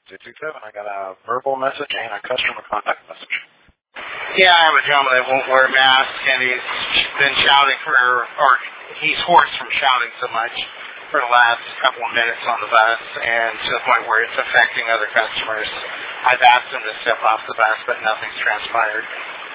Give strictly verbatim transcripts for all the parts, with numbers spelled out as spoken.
two two seven, I got a verbal message and a customer contact message. Yeah, I have a gentleman that won't wear a mask, and he's been shouting for, or he's hoarse from shouting so much for the last couple of minutes on the bus, and to the point where it's affecting other customers. I've asked him to step off the bus, but nothing's transpired.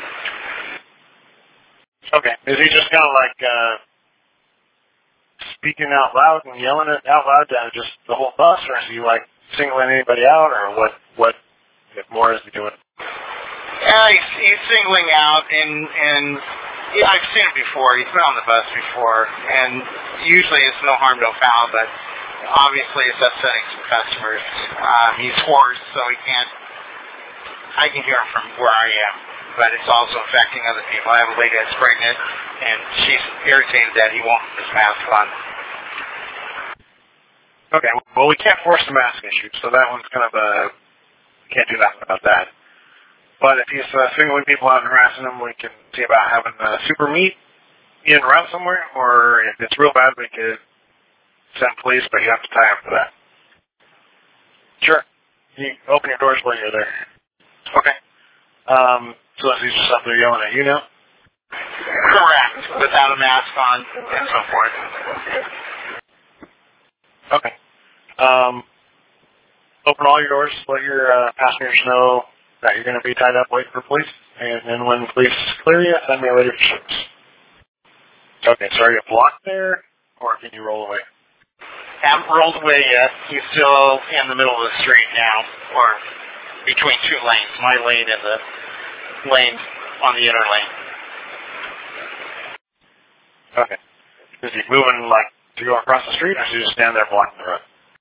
Okay. Is he just kind of like uh, speaking out loud and yelling it out loud to just the whole bus, or is he like singling anybody out, or what? What if more is he doing? Yeah, he's, he's singling out, and, and yeah, I've seen him before. He's been on the bus before, and usually it's no harm, no foul, but obviously it's upsetting some customers. Um, he's hoarse, so he can't, I can hear him from where I am, but it's also affecting other people. I have a lady that's pregnant, and she's irritated that he won't put his mask on. Okay, well, we can't force the mask issue, so that one's kind of a, can't do nothing about that. But if he's uh, singling people out and harassing them, we can see about having a super meet in route somewhere, or if it's real bad, we could send police, but you have to tie up for that. Sure. You open your doors while you're there. Okay. Um, so is he just up there yelling at you now? Correct. Without a mask on and so forth. Okay. Um, open all your doors, let your uh, passengers know that you're going to be tied up waiting for police, and then when police clear you, send me a later for service. Okay, so are you blocked there, or can you roll away? Haven't rolled away yet. He's still in the middle of the street now, or between two lanes, my lane and the lane on the inner lane. Okay. Is he moving, like, to go across the street, or is he just stand there blocking the road?